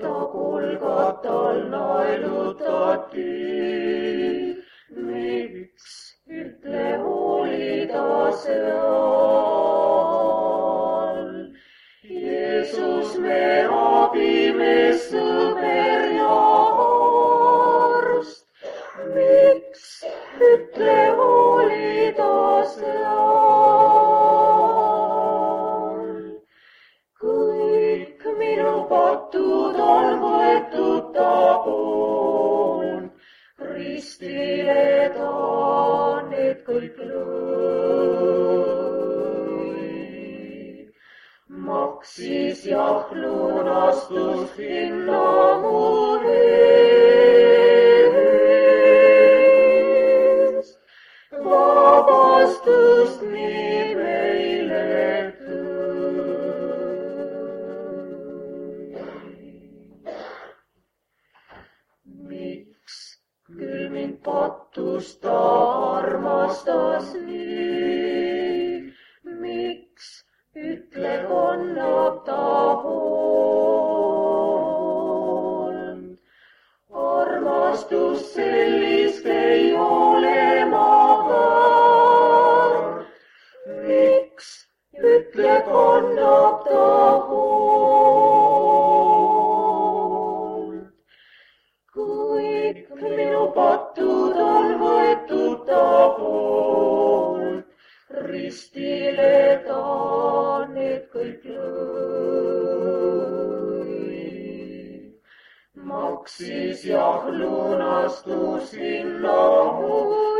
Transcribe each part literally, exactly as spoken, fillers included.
ta Golgatal naelutati. Miks, ütle, oli ta seal? Jeesus, me abimees, sõber ja arst. Miks, ütle, oli ta seal? Kõik minu patud on võetud ta poolt, ristile ta need kõik lõi. Maksis jah lunastus hinna mu eest, vabastust nii meile tõi. Miks küll mind pattus ta armastas nii? Miks, ütle, kannab ta hoolt? Armastus sellist ei ole ma väärt. Miks, ütle, kannab ta hoolt? Kõik minu patud on võetud ta poolt, ristile ta need kõik lõi. Maksis jah lunastus hinna mu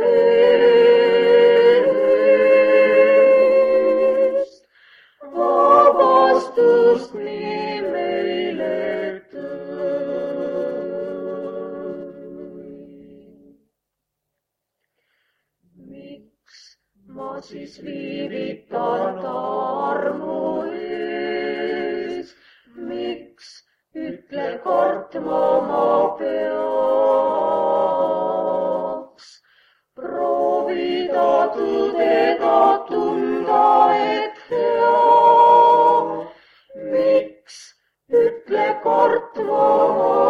eest, vabastust nii meile tõi. Miks ma siis viivitan ta armu ees? Miks, ütle, kartma ma peaks? Proovida tõdeda, tunda, et hea. Miks, ütle, kartma ma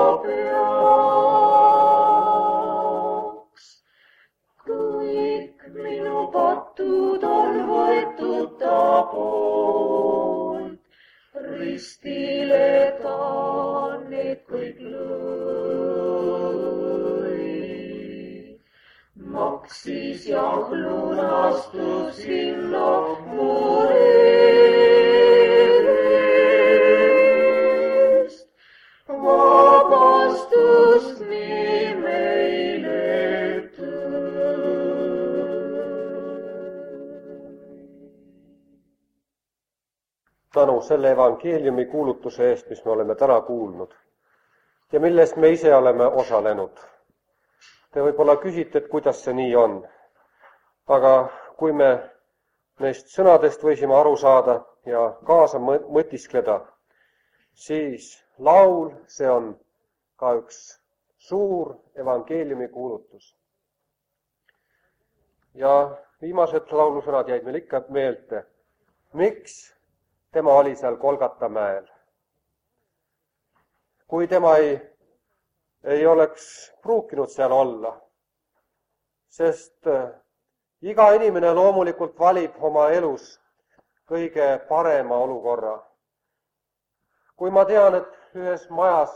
peaks? Kõik minu patud on võetud ta poolt, ristile ta need kõik lõi. Maksis jah lunastus hinna mu eest, vabastust nii meile tõi. Tänu selle evangeeliumi kuulutuse eest, mis me oleme täna kuulnud ja millest me ise oleme osalenud. Te võib-olla küsite, et kuidas see nii on. Aga kui me neist sõnadest võisime aru saada ja kaasa mõtiskleda, siis laul, see on ka üks suur evangeeliumi kuulutus. Ja viimased laulusõnad jäid meil ikka meelde. Miks tema oli seal Golgata mäel? Kui tema ei, ei oleks pruukinud seal olla, sest iga inimene loomulikult valib oma elus kõige parema olukorra. Kui ma tean, et ühes majas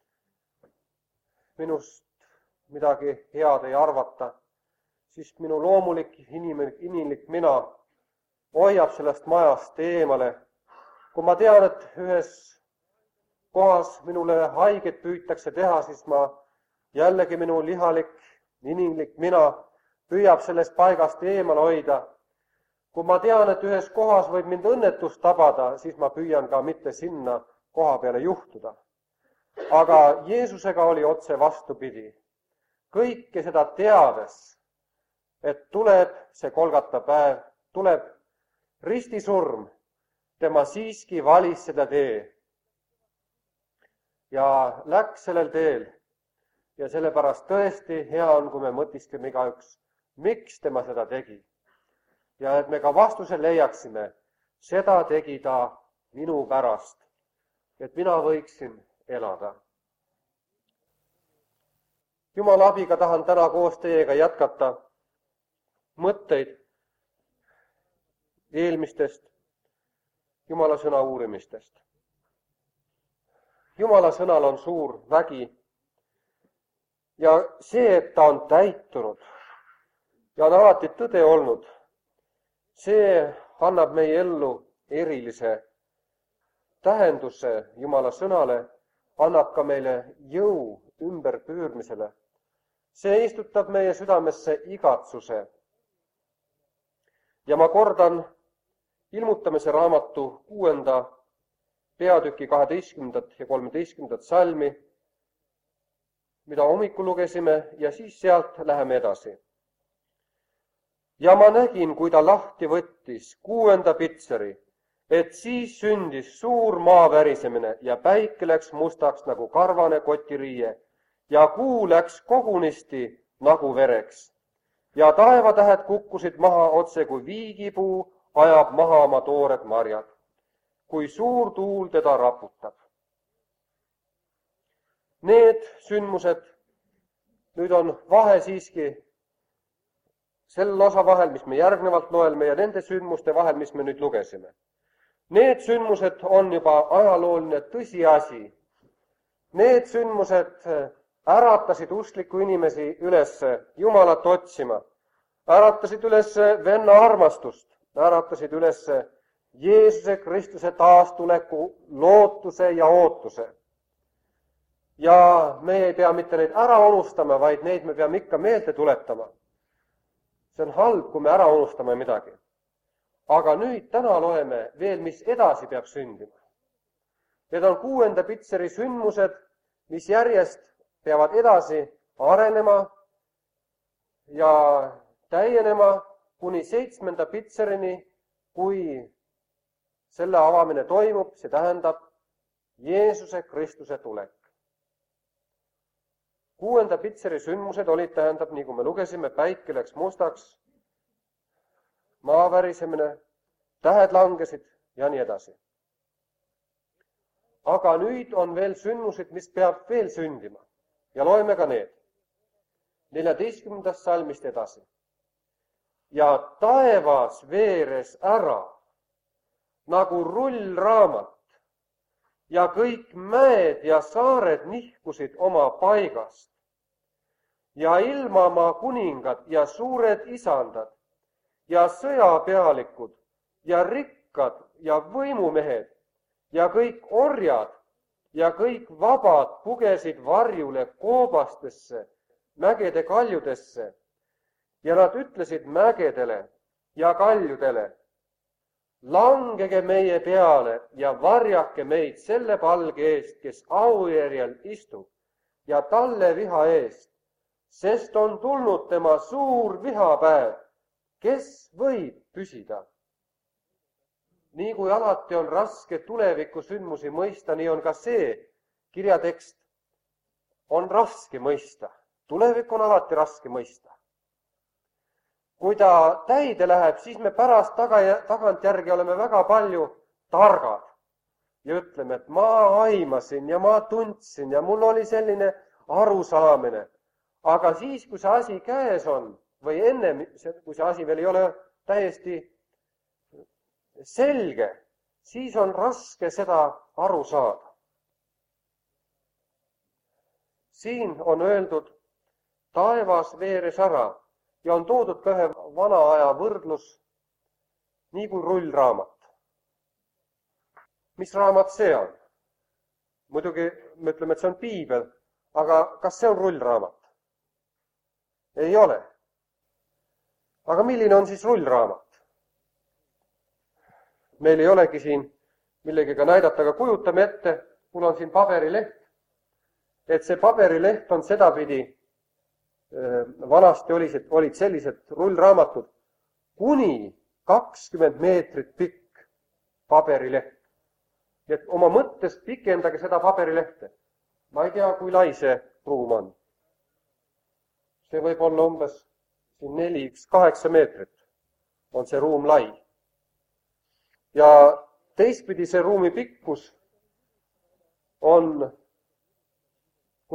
minust midagi head ei arvata, siis minu loomulik inimlik, inimlik mina hoiab sellest majast eemale. Kui ma tean, et ühes kohas minule haiget püütakse teha, siis ma jällegi minu lihalik, inimlik mina püüab sellest paigast eemal hoida. Kui ma tean, et ühes kohas võib mind õnnetus tabada, siis ma püüan ka mitte sinna koha peale juhtuda. Aga Jeesusega oli otse vastupidi. Kõike seda teades, et tuleb see Golgata päev, tuleb ristisurm, tema siiski valis seda tee ja läks sellel teel. Ja sellepärast tõesti hea on, kui me mõtiskleme igaüks, miks tema seda tegi. Ja et me ka vastuse leiaksime, seda tegi ta minu pärast, et mina võiksin elada. Jumala abiga tahan täna koos teiega jätkata mõtteid eelmistest Jumala sõna uurimistest. Jumala sõnal on suur vägi ja see, et ta on täitunud ja on alati tõde olnud, see annab meie ellu erilise tähenduse Jumala sõnale, annab ka meile jõu ümberpöörmisele. See istutab meie südamesse igatsuse. Ja ma kordan ilmutamise raamatu kuuenda peatüki kaheteistkümnendat ja kolmeteistkümnendat salmi, mida hommikul lugesime, ja siis sealt läheme edasi. Ja ma nägin, kui ta lahti võttis kuuenda pitseri, et siis sündis suur maavärisemine ja päike läks mustaks nagu karvane kotiriie ja kuu läks kogunisti nagu vereks. Ja taevatähed kukkusid maha otse kui viigipuu ajab maha oma toored marjad, kui suur tuul teda raputab. Need sündmused, nüüd on vahe siiski selle osa vahel, mis me järgnevalt loelme, ja nende sündmuste vahel, mis me nüüd lugesime. Need sündmused on juba ajalooline tõsiasi. Need sündmused äratasid uskliku inimesi üles Jumalat otsima, äratasid üles venna armastust, äratasid üles Jeesuse Kristuse taastuleku lootuse ja ootuse. Ja me ei pea mitte neid ära unustama, vaid neid me peame ikka meelde tuletama. See on halb, kui me ära unustame midagi. Aga nüüd täna loeme veel, mis edasi peab sündima. Need on kuuenda pitseri sündmused, mis järjest peavad edasi arenema ja täienema kuni seitsmenda pitserini, kui selle avamine toimub, see tähendab Jeesuse Kristuse tulek. Kuuenda pitseri sündmused olid, tähendab, nii kui me lugesime, päike läks mustaks, maavärisemine, tähed langesid ja nii edasi. Aga nüüd on veel sündmused, mis peab veel sündima. Ja loeme ka need. neljateistkümnendast salmist edasi. Ja taevas veeres ära nagu rullraamat ja kõik mäed ja saared nihkusid oma paigast. Ja ilmamaa kuningad ja suured isandad ja sõjapealikud ja rikkad ja võimumehed ja kõik orjad ja kõik vabad pugesid varjule koobastesse, mägede kaljudesse. Ja nad ütlesid mägedele ja kaljudele, langege meie peale ja varjake meid selle palge eest, kes aujärjel istub, ja talle viha eest, sest on tulnud tema suur vihapäev, kes võib püsida. Nii kui alati on raske tuleviku sündmusi mõista, nii on ka see kirjatekst on raske mõista. Tulevik on alati raske mõista. Kui ta täide läheb, siis me pärast taga, tagantjärgi oleme väga palju targad ja ütleme, et ma aimasin ja ma tundsin ja mul oli selline arusaamine. Aga siis, kui see asi käes on või enne, kui see asi veel ei ole täiesti selge, siis on raske seda aru saada. Siin on öeldud taevas veeres ära ja on toodud ka ühe vana aja võrdlus, nii kui rullraamat. Mis raamat see on? Muidugi me ütleme, et see on piibel, aga kas see on rullraamat? Ei ole. Aga milline on siis rullraamat? Meil ei olegi siin millegiga näidata, aga kujutame ette, mul on siin paberileht, et see paberileht on sedapidi, vanasti olid, olid sellised rullraamatud, kuni kakskümmend meetrit pikk paberileht. Et oma mõttest pikendage seda paberilehte. Ma ei tea, kui lai see ruum on. See võib olla umbes neli koma kaheksa meetrit on see ruum lai. Ja teistpidi see ruumi pikkus on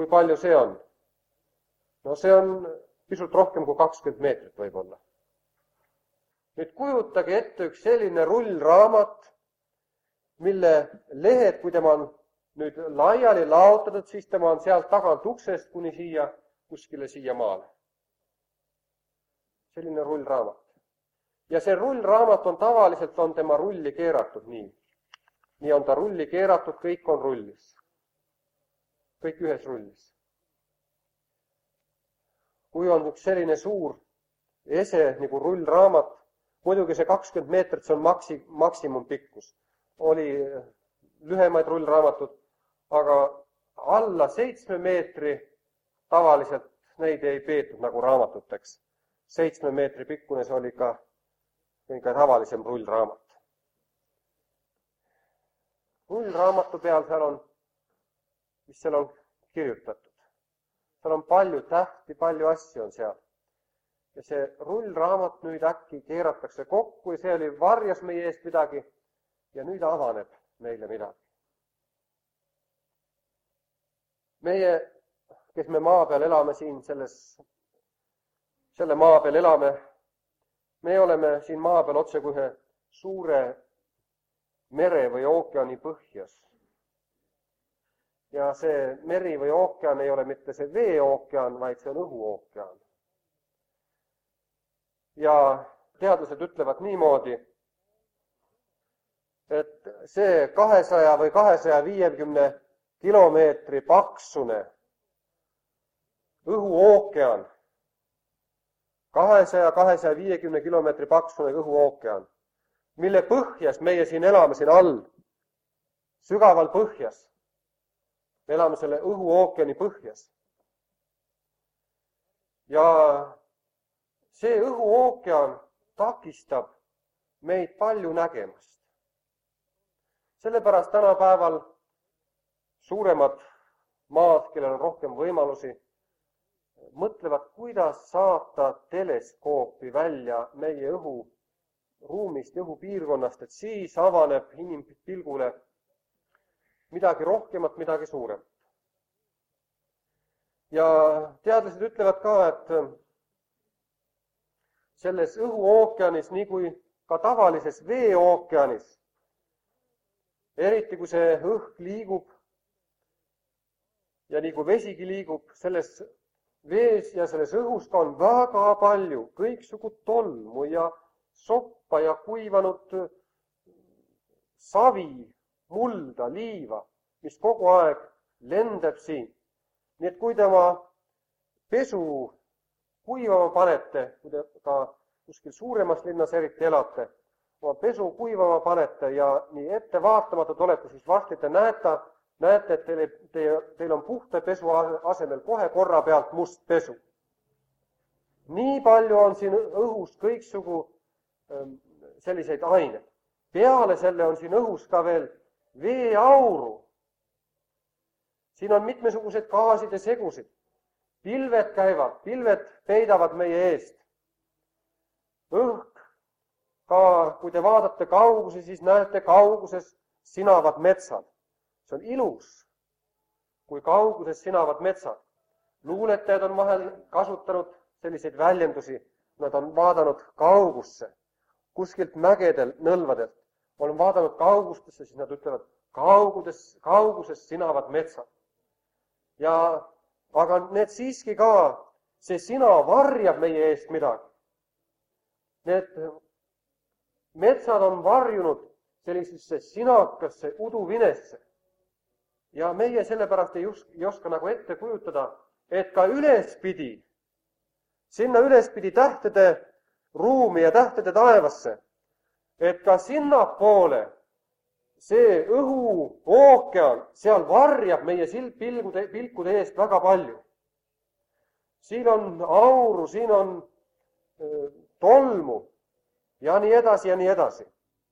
kui palju see on? No see on pisut rohkem kui kakskümmend meetrit võib-olla. Nüüd kujutage ette üks selline rullraamat, mille lehed, kui tema on nüüd laiali laotatud, siis tema on sealt tagant uksest kuni siia, kuskile siia maale. Selline rullraamat. Ja see rullraamat on tavaliselt, on tema rulli keeratud nii. Nii on ta rulli keeratud, kõik on rullis. Kõik ühes rullis. Kui on üks selline suur ese nagu rullraamat, muidugi see kakskümmend meetrit, see on maksi, maksimumpikkus. Oli lühemaid rullraamatud, aga alla seitsme meetri tavaliselt neid ei peetud nagu raamatuteks. Seitsme meetri pikkune see oli ka, ka tavalisem rullraamat. Rullraamatu peal seal on, mis seal on kirjutatud. Seal on palju tähti, palju asju on seal. Ja see rullraamat nüüd äkki keeratakse kokku ja see oli varjas meie eest midagi ja nüüd avaneb meile midagi. Meie, kes me maa peal elame siin, selles, selle maa peal elame, me oleme siin maa peal otse kui ühe suure mere või ookeani põhjas. Ja see meri või ookean ei ole mitte see veeookean, vaid see on õhuookean. Ja teadlased ütlevad niimoodi, et see kahesaja või kahesaja viiekümne kilomeetri paksune õhuookean, kahesaja või kahesaja viiekümne kilomeetri paksune õhuookean, mille põhjas meie siin elame siin all, sügaval põhjas. Me elame selle õhuookeani põhjas. Ja see õhuookean takistab meid palju nägemast. Sellepärast tänapäeval suuremad maad, kellel on rohkem võimalusi, mõtlevad, kuidas saata teleskoopi välja meie õhuruumist, õhupiirkonnast, et siis avaneb inimpilgule midagi rohkemat, midagi suuremat. Ja teadlased ütlevad ka, et selles õhuookeanis, nii kui ka tavalises veeookeanis, eriti kui see õhk liigub ja nii kui vesigi liigub, selles vees ja selles õhus ka on väga palju kõiksugu tolmu ja soppa ja kuivanud savi, mulda, liiva, mis kogu aeg lendab siin. Nii et kui tema pesu kuivama panete, kui te ka kuskil suuremas linnas eriti elate, oma pesu kuivama panete ja nii ettevaatamata olete, siis varsti te näete, näete, et teil, teil, teil on puhta pesu asemel kohe korra pealt must pesu. Nii palju on siin õhus kõiksugu selliseid aineid. Peale selle on siin õhus ka veel veeauru. Siin on mitmesugused gaasid ja segusid. Pilved käivad, pilved peidavad meie eest. Õhk, ka kui te vaatate kauguse, siis näete kauguses sinavad metsad. See on ilus, kui kauguses sinavad metsad. Luuletajad on vahel kasutanud selliseid väljendusi. Nad on vaadanud kaugusse, kuskilt mägedel, nõlvadelt. On vaadanud kaugustesse, siis nad ütlevad, kaugudes, kauguses sinavad metsad. Ja, aga need siiski ka, see sina varjab meie eest midagi. Need metsad on varjunud sellisesse sinakasse uduvinesse. Ja meie sellepärast ei, just, ei oska nagu ette kujutada, et ka ülespidi, sinna ülespidi tähtede ruumi ja tähtede taevasse, et ka sinnapoole see õhuookean, seal varjab meie pilgude, pilkude eest väga palju. Siin on auru, siin on öö, tolmu ja nii edasi ja nii edasi.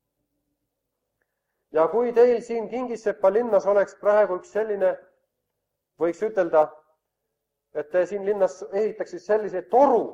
Ja kui teil siin Kingissepa linnas oleks praegu üks selline, võiks ütelda, et te siin linnas ehitaks selliseid toru,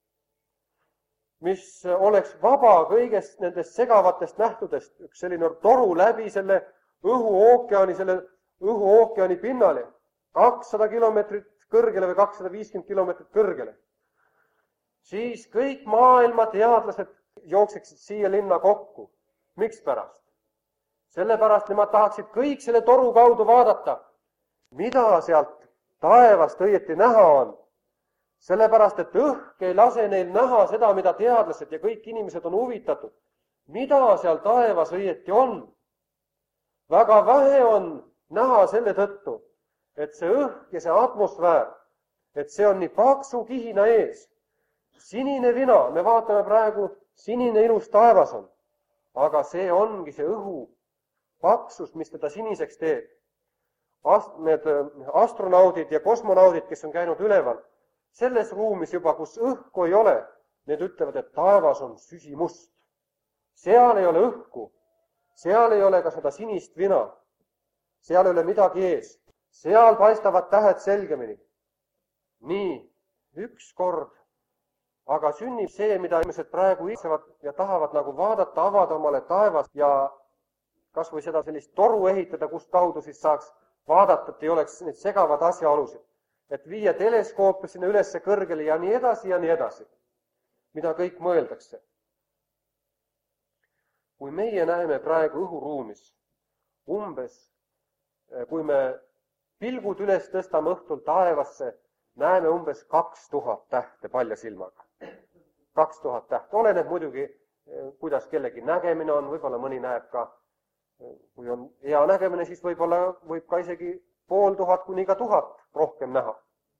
mis oleks vaba kõigest nendest segavatest nähtudest, üks selline toru läbi selle õhuookeani, selle õhuookeani pinnale. kakssada kilomeetrit kõrgele või kakssada viiskümmend kilomeetrit kõrgele, siis kõik maailma teadlased jookseksid siia linna kokku. Mikspärast? Sellepärast nemad tahaksid kõik selle toru kaudu vaadata, mida sealt taevast õieti näha on. Sellepärast, et õhk ei lase neil näha seda, mida teadlased ja kõik inimesed on huvitatud. Mida seal taevas õieti on? Väga vähe on näha selle tõttu, et see õhk ja see atmosfäär, et see on nii paksu kihina ees. Sinine vina, me vaatame praegu, sinine ilus taevas on. Aga see ongi see õhu paksus, mis teda siniseks teeb. Ast, need astronaudid ja kosmonaudid, kes on käinud üleval, selles ruumis juba, kus õhku ei ole, need ütlevad, et taevas on süsimust. Seal ei ole õhku, seal ei ole ka seda sinist vina, seal ei ole midagi ees, seal paistavad tähed selgemini. Nii, üks kord, aga sünnib see, mida inimesed praegu isevad ja tahavad nagu vaadata, avada omale taevast ja kas või seda sellist toru ehitada, kust kaudu siis saaks vaadata, et ei oleks need segavad asjaolusid. Et viia teleskoopia sinna ülesse kõrgele ja nii edasi ja nii edasi, mida kõik mõeldakse. Kui meie näeme praegu õhuruumis umbes, kui me pilgud üles tõstame õhtul taevasse, näeme umbes kaks tuhat tähte palja silmaga. Kaks tuhat tähte. Oleneb muidugi, kuidas kellegi nägemine on, võib-olla mõni näeb ka, kui on hea nägemine, siis võib-olla võib ka isegi pool tuhat kuni ka tuhat rohkem näha.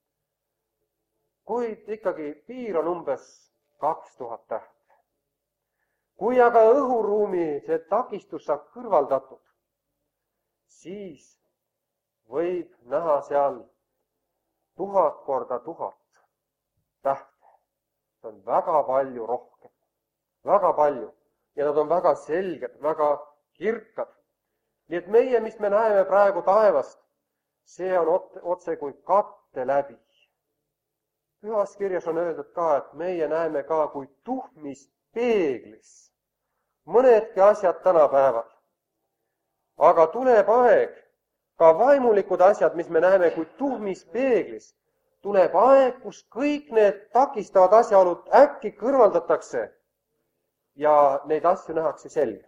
Kuid ikkagi piir on umbes kaks tuhat tähte. Kui aga õhuruumi see takistus saab kõrvaldatud, siis võib näha seal tuhat korda tuhat tähte. See on väga palju rohkem. Väga palju. Ja nad on väga selged, väga kirkad. Nii et meie, mis me näeme praegu taevast, see on otse kui katte läbi. Pühas kirjas on öeldud ka, et meie näeme ka kui tuhmis peeglis. Mõnedki asjad tänapäeval. Aga tuleb aeg, ka vaimulikud asjad, mis me näeme kui tuhmis peeglis, tuleb aeg, kus kõik need takistavad asjaolud äkki kõrvaldatakse ja neid asju nähakse selgelt.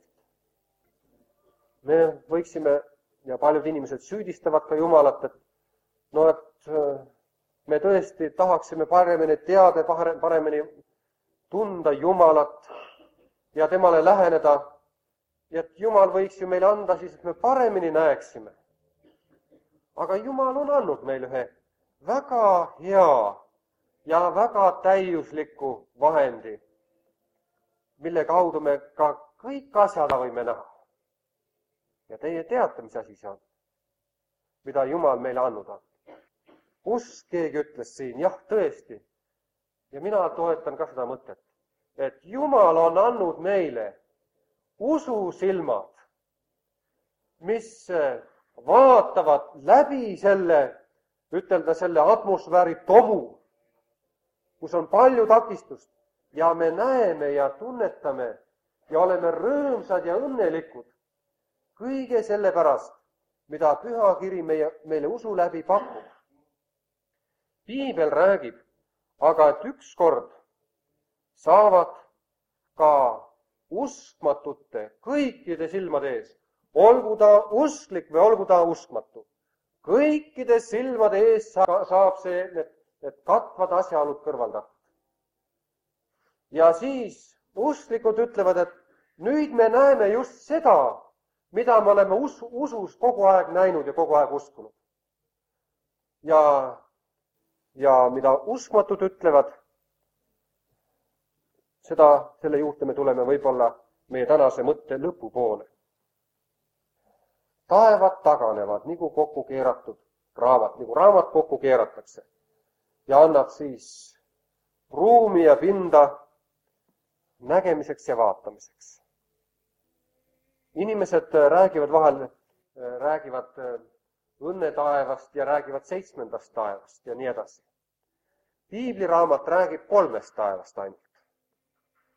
Me võiksime, ja paljud inimesed süüdistavad ka Jumalat, et no, et me tõesti tahaksime paremini teada, paremini tunda Jumalat ja temale läheneda. Ja et Jumal võiks ju meile anda siis, et me paremini näeksime. Aga Jumal on andnud meile ühe väga hea ja väga täiusliku vahendi, mille kaudu me ka kõik asjad võime näha. Ja teie teate, mis asi see on, mida Jumal meile andnud on. Kus keegi ütles siin, jah, tõesti. Ja mina toetan ka seda mõtet, et Jumal on andnud meile ususilmad, mis vaatavad läbi selle, ütelda selle atmosfääri tomu, kus on palju takistust ja me näeme ja tunnetame ja oleme rõõmsad ja õnnelikud kõige selle pärast, mida pühakiri meie, meile usu läbi pakub. Piibel räägib, aga et ükskord saavad ka uskmatute kõikide silmade ees, olgu ta usklik või olgu ta uskmatu. Kõikide silmade ees saab see, need, need katvad asjaolud kõrvaldatud. Ja siis usklikud ütlevad, et nüüd me näeme just seda, mida me oleme us, usus kogu aeg näinud ja kogu aeg uskunud. Ja, ja mida uskmatud ütlevad, seda, selle juurde me tuleme võib-olla meie tänase mõtte lõpupoole. Taevad taganevad, nagu kokku keeratud raamat, nagu raamat kokku keeratakse ja annab siis ruumi ja pinda nägemiseks ja vaatamiseks. Inimesed räägivad vahel, räägivad õnnetaevast ja räägivad seitsmendast taevast ja nii edasi. Piibliraamat räägib kolmest taevast ainult.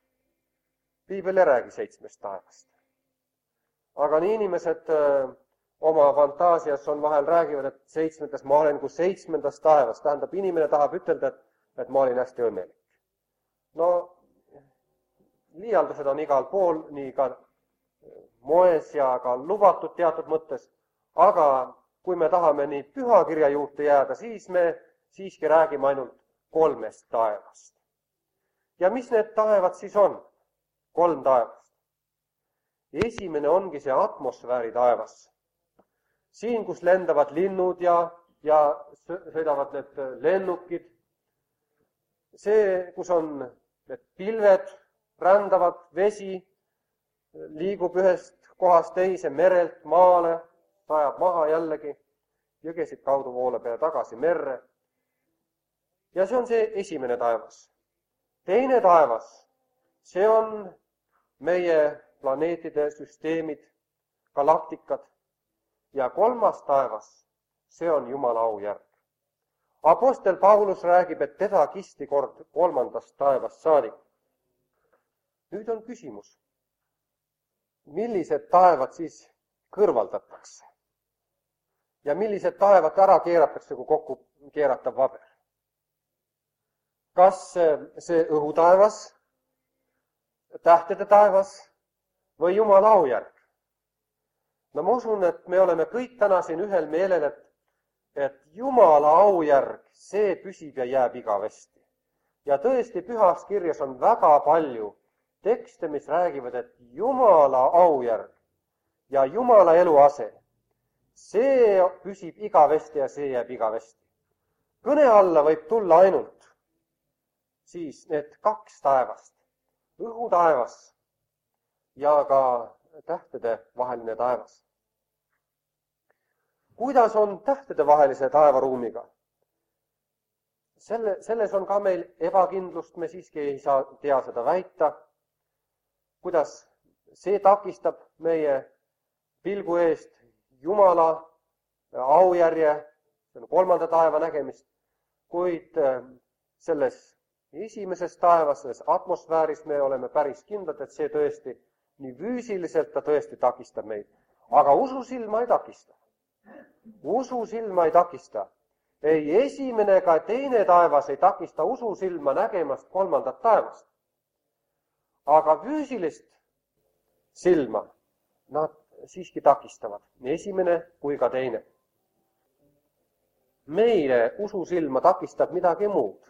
Piibel ei räägi seitsmest taevast. Aga nii inimesed oma fantaasias on vahel räägivad, et seitsmendas, ma olen kui seitsmendas taevas. Tähendab, inimene tahab ütelda, et, et ma olin hästi õnnelik. No, liialdused on igal pool, nii ka moes ja ka lubatud teatud mõttes, aga kui me tahame nii pühakirja juurde jääda, siis me siiski räägime ainult kolmest taevast. Ja mis need taevad siis on? Kolm taevast. Esimene ongi see atmosfääri taevas. Siin, kus lendavad linnud ja, ja sõidavad need lennukid. See, kus on need pilved, rändavad vesi, liigub ühest kohast teise, merelt maale, sajab maha jällegi, jõgesid kaudu voolab ja tagasi merre. Ja see on see esimene taevas. Teine taevas, see on meie planeetide süsteemid, galaktikad. Ja kolmas taevas, see on Jumala aujärg. Apostel Paulus räägib, et teda kisti kord kolmandast taevast saadik. Nüüd on küsimus, millised taevad siis kõrvaldatakse? Ja millised taevad ära keeratakse, kui kokku keeratav vaber? Kas see õhutaevas, tähtede taevas või Jumala aujärg? No ma usun, et me oleme kõik täna siin ühel meelel, et, et Jumala aujärg, see püsib ja jääb igavesti. Ja tõesti, pühas kirjas on väga palju tekste, mis räägivad, et Jumala aujärg ja Jumala eluase, see püsib igavesti ja see jääb igavesti. Kõne alla võib tulla ainult siis need kaks taevast, õhutaevas ja ka tähtede vaheline taevas. Kuidas on tähtede vahelise taevaruumiga? Selle, selles on ka meil ebakindlust, me siiski ei saa tea seda väita. Kuidas see takistab meie pilgu eest Jumala aujärje, kolmanda taeva nägemist, kuid selles esimeses taevas, selles atmosfääris me oleme päris kindlad, et see tõesti nii füüsiliselt ta tõesti takistab meid. Aga ususilma ei takista. Ususilma ei takista. Ei esimene ega teine taevas ei takista ususilma nägemast kolmandat taevast. Aga füüsilist silma nad siiski takistavad. Nii esimene kui ka teine. Meile ususilma takistab midagi muud.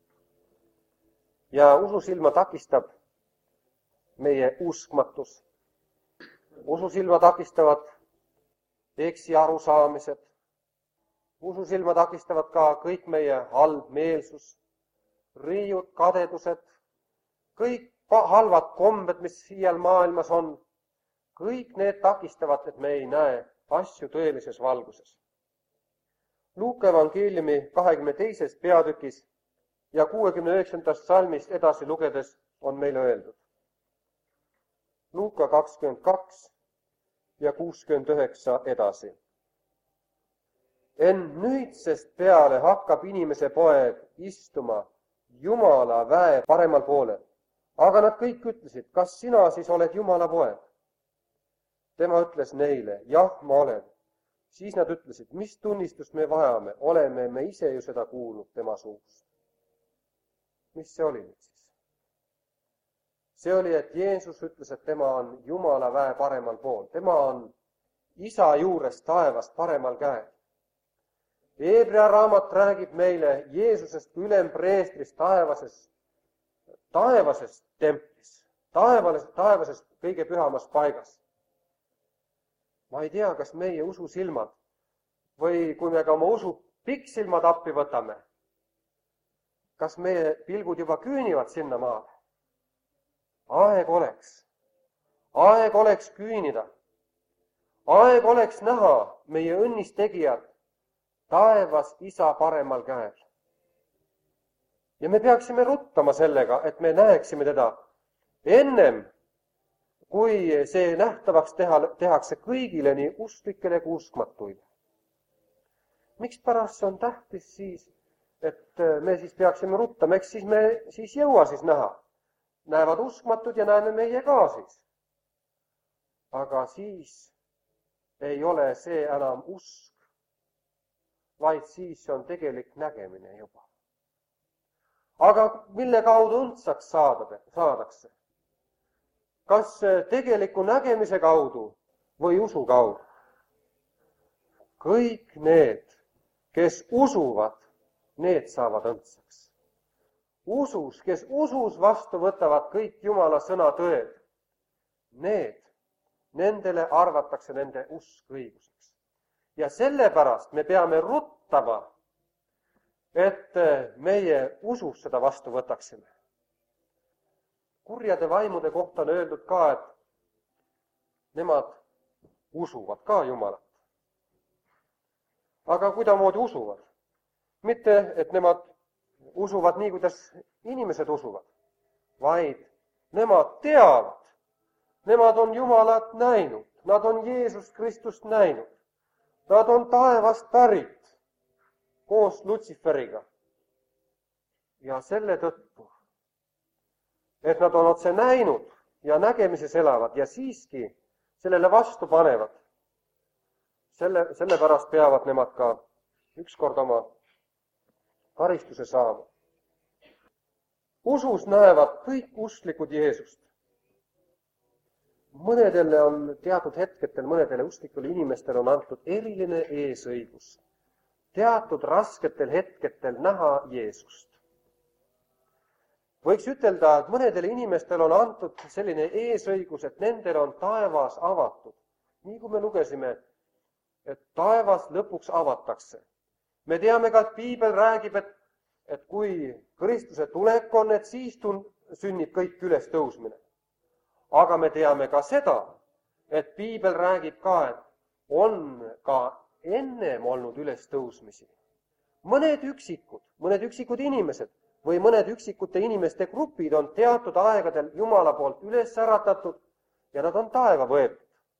Ja ususilma takistab meie uskmatus. Ususilma takistavad eksi arusaamised. Ususilma takistavad ka kõik meie halb meelsus, riiud, kadedused, kõik halvad kombed, mis siial maailmas on. Kõik need takistavad, et me ei näe asju tõelises valguses. Luuka evangeeliumi kahekümne teises peatükis ja kuuekümne üheksandast salmist edasi lugedes on meile öeldud. Luuka kakskümmend kaks ja kuuskümmend üheksa edasi. En nüüdsest peale hakkab inimese poeg istuma Jumala väe paremal poolel. Aga nad kõik ütlesid, kas sina siis oled Jumala poeg? Tema ütles neile, jah, ma olen. Siis nad ütlesid, mis tunnistust me vajame, oleme me ise ju seda kuulnud tema suust. Mis see oli nüüd siis? See oli, et Jeesus ütles, et tema on Jumala väe paremal pool. Tema on isa juures taevas paremal käel. Hebrea raamat räägib meile Jeesusest kui ülempreestrist taevasest, taevasest templis, taevasest, taevasest kõige pühamas paigas. Ma ei tea, kas meie ususilmad või kui me ka oma usu pikksilmad appi võtame, kas meie pilgud juba küünivad sinna maale? Aeg oleks. Aeg oleks küünida. Aeg oleks näha meie õnnistegijad taevas isa paremal käel. Ja me peaksime ruttama sellega, et me näeksime teda ennem, kui see nähtavaks teha, tehakse kõigile nii usklikele kui uskmatuile. Miks pärast on tähtis siis, et me siis peaksime ruttama, eks siis me siis jõua siis näha. Näevad uskmatud ja näeme meie ka siis. Aga siis ei ole see enam usk, vaid siis see on tegelik nägemine juba. Aga mille kaudu õndsaks saadakse? Kas tegeliku nägemise kaudu või usu kaudu? Kõik need, kes usuvad, need saavad õndsaks. Usus, kes usus vastu võtavad kõik Jumala sõna tõed, need, nendele arvatakse nende usk õiguseks. Ja sellepärast me peame ruttama, et meie usus seda vastu võtaksime. Kurjade vaimude kohta on öeldud ka, et nemad usuvad ka Jumalat. Aga kuidamoodi usuvad? Mitte, et nemad usuvad nii, kuidas inimesed usuvad, vaid nemad teavad. Nemad on Jumalat näinud, nad on Jeesus Kristust näinud. Nad on taevast pärit koos Lutsiferiga. Ja selle tõttu, et nad on otse näinud ja nägemises elavad ja siiski sellele vastu panevad, selle, sellepärast peavad nemad ka ükskord oma karistuse saama. Usus näevad kõik usklikud Jeesust. Mõnedele on teatud hetketel, mõnedele usklikule inimestele on antud eriline eesõigus. Teatud rasketel hetketel näha Jeesust. Võiks ütelda, et mõnedele inimestele on antud selline eesõigus, et nendel on taevas avatud. Nii kui me lugesime, et taevas lõpuks avatakse. Me teame ka, et Piibel räägib, et, et kui Kristuse tulek on, et siis tun, sünnib kõik üles tõusmine. Aga me teame ka seda, et Piibel räägib ka, et on ka ennem olnud üles tõusmisi. Mõned üksikud, mõned üksikud inimesed või mõned üksikute inimeste grupid on teatud aegadel Jumala poolt üles äratatud ja nad on taeva võetud.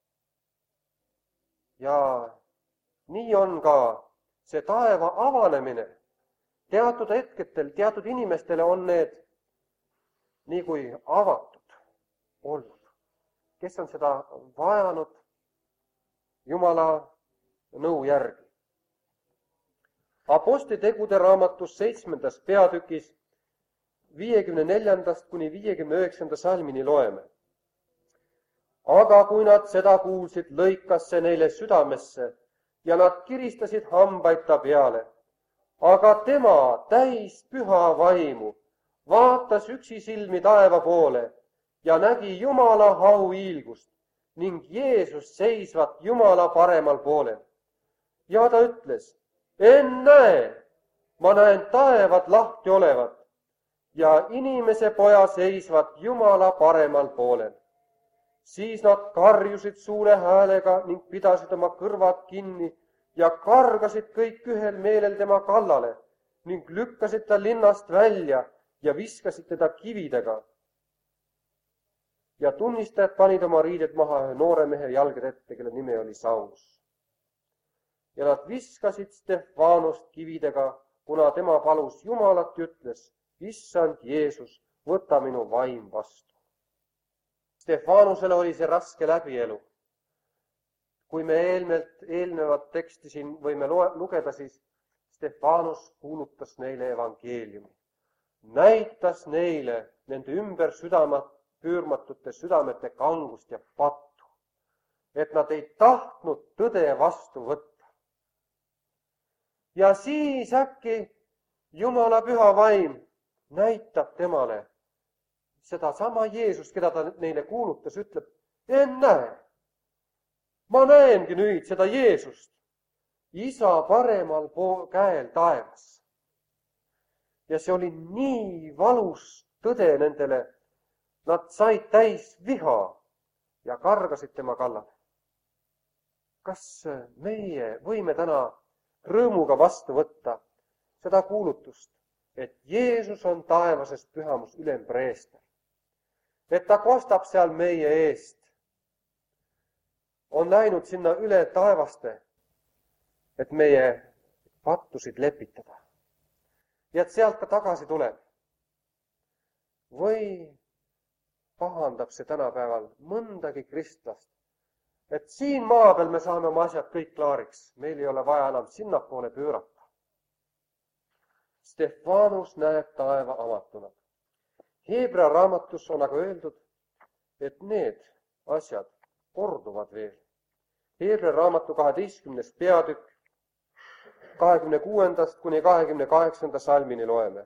Ja nii on ka see taeva avanemine. Teatud hetketel, teatud inimestele on need nii kui avatud olnud. Kes on seda vajanud Jumala nõu järgi. Apostlitegude raamatus seitsmendas peatükis viiekümne neljandast kuni viiekümne üheksanda salmini loeme. Aga kui nad seda kuulsid, lõikas see neile südamesse ja nad kiristasid hambaid ta peale. Aga tema täis püha vaimu vaatas üksisilmi taeva poole ja nägi Jumala hauhiilgust ning Jeesus seisvat Jumala paremal poolel. Ja ta ütles, ennäe, ma näen taevad lahti olevat ja inimese poja seisvat Jumala paremal poolel. Siis nad karjusid suure häälega ning pidasid oma kõrvad kinni ja kargasid kõik ühel meelel tema kallale ning lükkasid ta linnast välja ja viskasid teda kividega. Ja tunnistajad panid oma riided maha ühe noore mehe jalgade ette, kelle nime oli Saulus. Ja nad viskasid Stefanust kividega, kuna tema palus Jumalat ja ütles, issand Jeesus, võta minu vaim vastu. Stefanusele oli see raske läbielu. Kui me eelnevalt, eelnevat teksti siin võime lugeda, siis Stefanus kuulutas neile evangeeliumi. Näitas neile nende ümber südamat, püürmatute südamete kangust ja pattu, et nad ei tahtnud tõde vastu võtta. Ja siis äkki Jumala püha vaim näitab temale seda sama Jeesust, keda ta neile kuulutas, ütleb, ennäe, ma näengi nüüd seda Jeesust, isa paremal käel taevas. Ja see oli nii valus tõde nendele, nad said täis viha ja kargasid tema kallale. Kas meie võime täna rõõmuga vastu võtta seda kuulutust, et Jeesus on taevasest pühamus ülempreester, et ta kostab seal meie eest, on läinud sinna üle taevaste, et meie pattusid lepitada ja et sealt ka tagasi tuleb. Või pahandab see tänapäeval mõndagi kristlast, et siin maa peal me saame oma asjad kõik klaariks. Meil ei ole vaja enam sinnapoole pöörata. Stefanus näeb taeva avatuna. Heebrea raamatus on aga öeldud, et need asjad korduvad veel. Heebrea raamatu kaheteistkümnes peatükk, kahekümne kuuendast kuni kahekümne kaheksanda salmini loeme.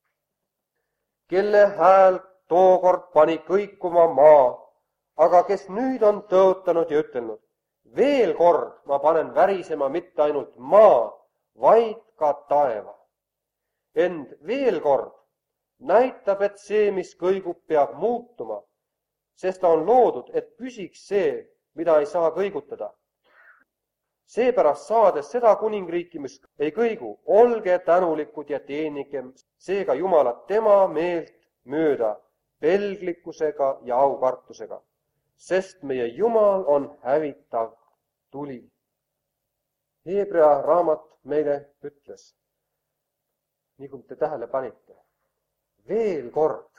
Kelle hääl tookord pani kõikuma maa, aga kes nüüd on tõotanud ja ütelnud, veel kord ma panen värisema mitte ainult maa, vaid ka taeva. Ent veel kord näitab, et see, mis kõigub, peab muutuma, sest ta on loodud, et püsiks see, mida ei saa kõigutada. Seepärast saades seda kuningriiki, mis ei kõigu, olge tänulikud ja teenigem seega Jumalat tema meelt mööda, pelglikkusega ja aukartusega, sest meie Jumal on hävitav tuli. Heebrea raamat meile ütles, nii kui te tähele panite, veel kord.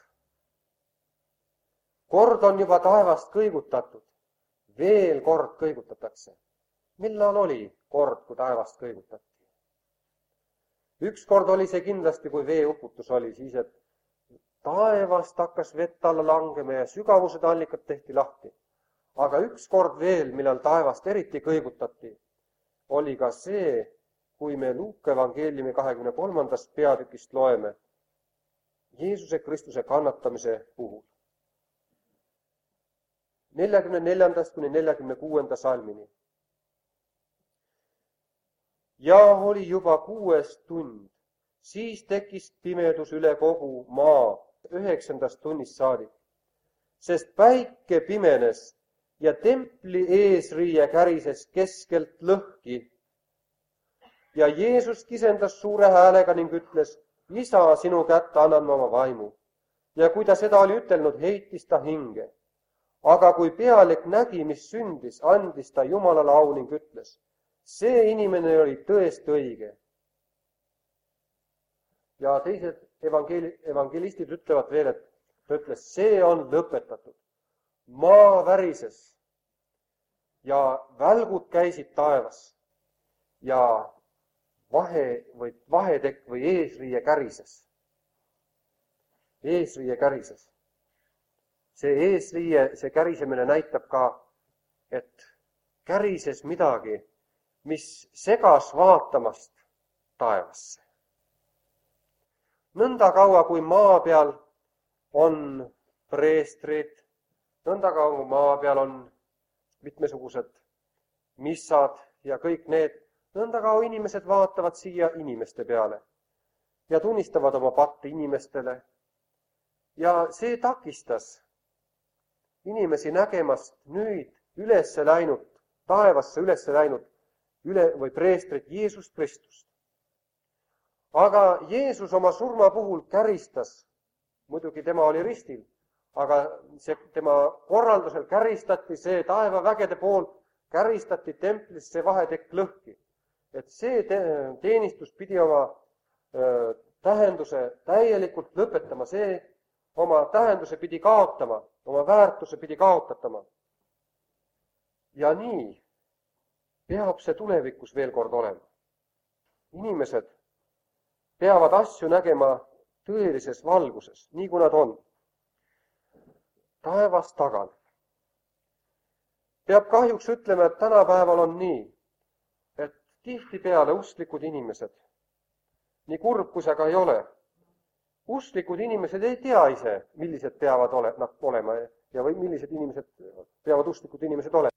Kord on juba taevast kõigutatud, veel kord kõigutatakse. Millal oli kord, kui taevast kõigutati? Üks kord oli see kindlasti, kui veeuputus oli, siis et taevast hakkas vett alla langema ja sügavused allikad tehti lahti. Aga üks kord veel, millal taevast eriti kõigutati, oli ka see, kui me Luuka evangeeliumi kahekümne kolmandast peatükist loeme Jeesuse Kristuse kannatamise puhul. neljakümne neljandast kuni neljakümne kuuenda salmini. Ja oli juba kuues tund, siis tekkis pimedus üle kogu maa üheksandast tunnist saadik, sest päike pimenes ja templi eesriie kärises keskelt lõhki. Ja Jeesus kisendas suure häälega ning ütles, Isa, sinu kätte annan ma oma vaimu. Ja kui ta seda oli ütelnud, heitis ta hinge. Aga kui pealik nägi, mis sündis, andis ta Jumalale au ning ütles, see inimene oli tõest õige. Ja teised evangeli- evangelistid ütlevad veel, et ta ütles, see on lõpetatud. Maa värises ja välgud käisid taevas ja vahe või vahetekk või eesriie kärises. Eesriie kärises. See eesriie, see kärisemine näitab ka, et kärises midagi, mis segas vaatamast taevasse. Nõnda kaua, kui maa peal on preestrid, nõnda kaua, kui maa peal on mitmesugused missad ja kõik need, nõnda kaua inimesed vaatavad siia inimeste peale ja tunnistavad oma patte inimestele. Ja see takistas inimesi nägemast nüüd ülesse läinud, taevasse ülesse läinud üle või preestrit Jeesus Kristust. Aga Jeesus oma surma puhul käristas, muidugi tema oli ristil, aga see, tema korraldusel käristati see taevavägede poolt, käristati templisse vahetekk lõhki. Et see teenistus pidi oma öö, tähenduse täielikult lõpetama, see oma tähenduse pidi kaotama, oma väärtuse pidi kaotatama. Ja nii peab see tulevikus veel kord olema. Inimesed peavad asju nägema tõelises valguses, nii kui nad on. Taevast tagan. Peab kahjuks ütlema, et tänapäeval on nii, et tihtipeale usklikud inimesed, nii kurb kui see ka ei ole, usklikud inimesed ei tea ise, millised peavad ole, nad olema ja või millised inimesed peavad usklikud inimesed olema.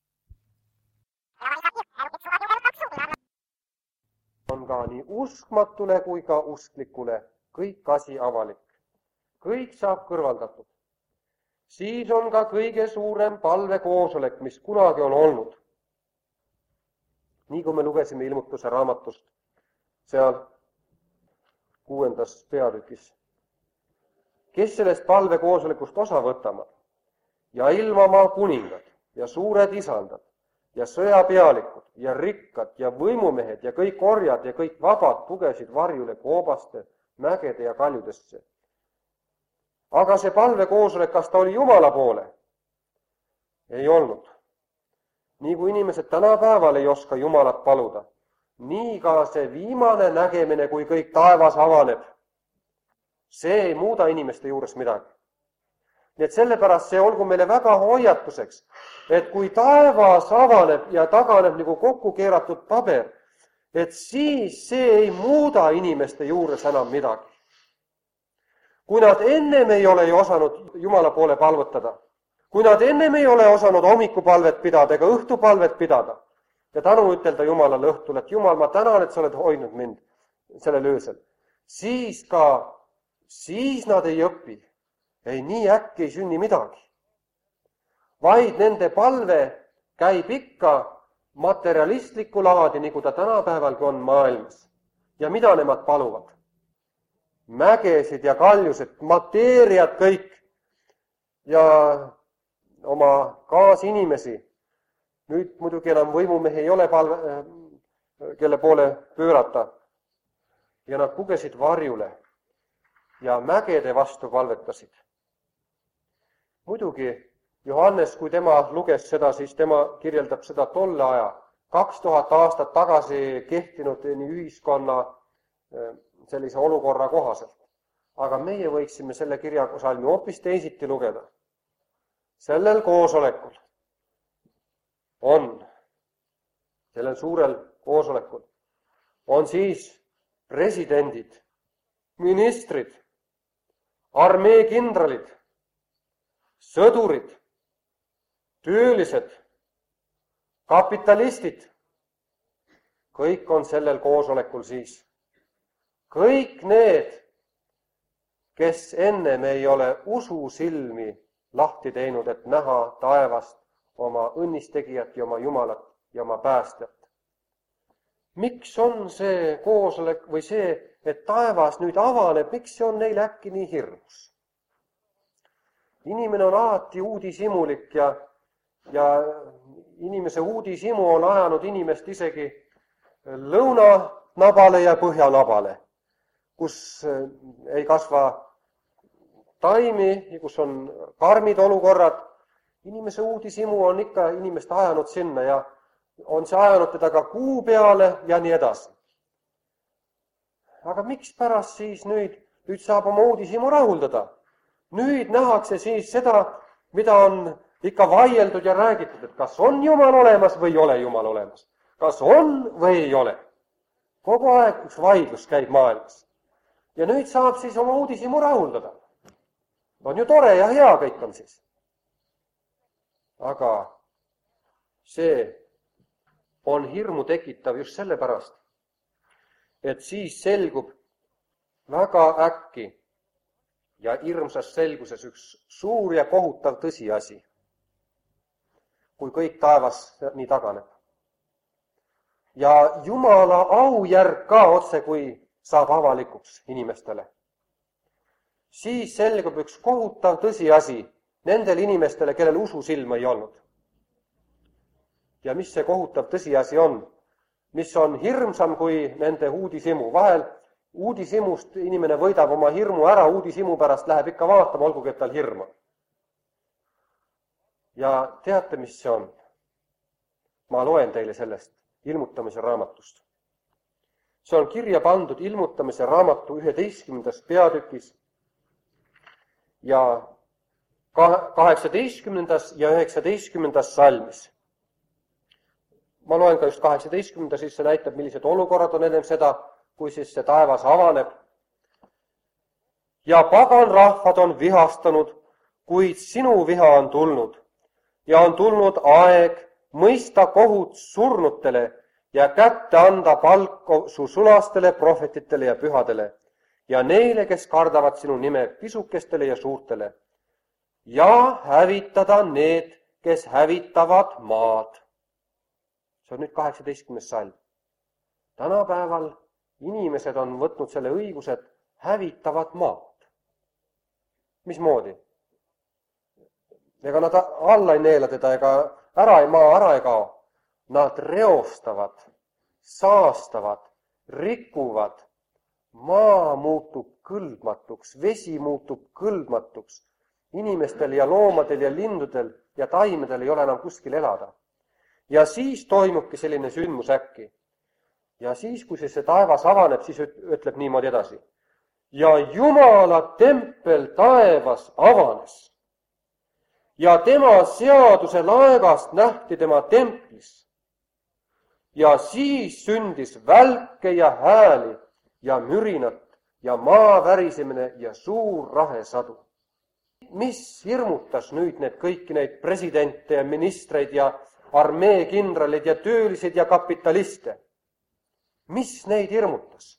On ka nii uskmatule kui ka usklikule kõik asi avalik. Kõik saab kõrvaldatud. Siis on ka kõige suurem palvekoosolek, mis kunagi on olnud. Nii kui me lugesime ilmutuse raamatust seal kuuendas peatükis. Kes sellest palvekoosolekust osa võtama? Ja ilmamaa kuningad ja suured isandad ja sõjapealikud ja rikkad ja võimumehed ja kõik orjad ja kõik vabad pugesid varjule koobaste, mägede ja kaljudesse. Aga see palvekoosolek, kas ta oli Jumala poole? Ei olnud. nii kui inimesed tänapäeval ei oska Jumalat paluda, nii ka see viimane nägemine, kui kõik taevas avaneb, see ei muuda inimeste juures midagi. Nii et sellepärast see olgu meile väga hoiatuseks, et kui taevas avaneb ja taganeb nagu kokku keeratud paber, et siis see ei muuda inimeste juures enam midagi. Kui nad ennem ei ole ju osanud Jumala poole palvetada, kui nad ennem ei ole osanud hommikupalvet pidada ega õhtupalvet pidada ja tänu ütelda Jumalale õhtul, et Jumal, ma tänan, et sa oled hoidnud mind sellel öösel, siis ka, siis nad ei õpi. Ei, nii äkki ei sünni midagi. Vaid nende palve käib ikka materialistlikku laadi, nagu ta tänapäevalgi on maailmas. Ja mida nemad paluvad? Mägesid ja kaljused, mateeriat kõik ja oma kaasinimesi. Nüüd muidugi enam võimumehi ei ole palve, kelle poole pöörata. Ja nad pugesid varjule ja mägede vastu palvetasid. Muidugi Johannes, kui tema luges seda, siis tema kirjeldab seda tolle aja, kaks tuhat aastat tagasi kehtinud nii ühiskonna sellise olukorra kohaselt. Aga meie võiksime selle kirjasalmi hoopis teisiti lugeda. Sellel koosolekul on, sellel suurel koosolekul on siis presidendid, ministrid, armee kindralid, sõdurid, töölised, kapitalistid. Kõik on sellel koosolekul siis. Kõik need, kes ennem ei ole ususilmi lahti teinud, et näha taevast oma õnnistegijat ja oma Jumalat ja oma päästjat. Miks on see koosolek või see, et taevas nüüd avaneb, miks see on neil äkki nii hirmus? Inimene on alati uudishimulik ja, ja inimese uudishimu on ajanud inimest isegi lõunanabale ja põhjanabale, kus ei kasva taimi, kus on karmid olukorrad. Inimese uudishimu on ikka inimest ajanud sinna ja on see ajanud teda ka kuu peale ja nii edasi. Aga miks pärast siis nüüd, nüüd saab oma uudishimu rahuldada? Nüüd nähakse siis seda, mida on ikka vaieldud ja räägitud, et kas on Jumal olemas või ei ole Jumal olemas. Kas on või ei ole. Kogu aeg üks vaidlus käib maailmas. Ja nüüd saab siis oma uudishimu rahuldada. On ju tore ja hea kõik on siis. Aga see on hirmu tekitav just sellepärast, et siis selgub väga äkki ja hirmsas selguses üks suur ja kohutav tõsiasi, kui kõik taevas nii taganeb. Ja Jumala aujärg ka otse, kui saab avalikuks inimestele. Siis selgub üks kohutav tõsiasi nendel inimestele, kellel ususilma ei olnud. Ja mis see kohutav tõsiasi on? Mis on hirmsam kui nende uudishimu? Vahel uudishimust inimene võidab oma hirmu ära, uudishimu pärast läheb ikka vaatama, olgugi et tal hirma. Ja teate, mis see on? Ma loen teile sellest ilmutamise raamatust. See on kirja pandud ilmutamise raamatu üheteistkümnendas peatükis ja kaheksateistkümnendas ja üheksateistkümnendas salmis. Ma loen ka just kaheksateistkümnenda, siis see näitab, millised olukorrad on ennem seda, kui siis see taevas avaneb. Ja pagan rahvad on vihastanud, kuid sinu viha on tulnud ja on tulnud aeg mõista kohut surnutele ja kätte anda palk su sulastele, prohvetitele ja pühadele ja neile, kes kardavad sinu nime pisukestele ja suurtele ja hävitada need, kes hävitavad maad. See on nüüd kaheksateistkümnes salm. Tänapäeval inimesed on võtnud selle õiguse, et hävitavad maad. Mismoodi? Ega nad alla ei neela teda, ega ära ei maa, ära ei kao. Nad reostavad, saastavad, rikuvad. Maa muutub kõlbmatuks, vesi muutub kõlbmatuks. Inimestel ja loomadel ja lindudel ja taimedel ei ole enam kuskil elada. Ja siis toimubki selline sündmus äkki. Ja siis, kui see, see taevas avaneb, siis ütleb niimoodi edasi. Ja Jumala tempel taevas avanes. Ja tema seaduse laevast nähti tema templis. Ja siis sündis välke ja hääli ja mürinat ja maa värisemine ja suur rahesadu. Mis hirmutas nüüd need kõiki neid presidente ja ministreid ja armeekindralid ja töölised ja kapitaliste? Mis neid hirmutas?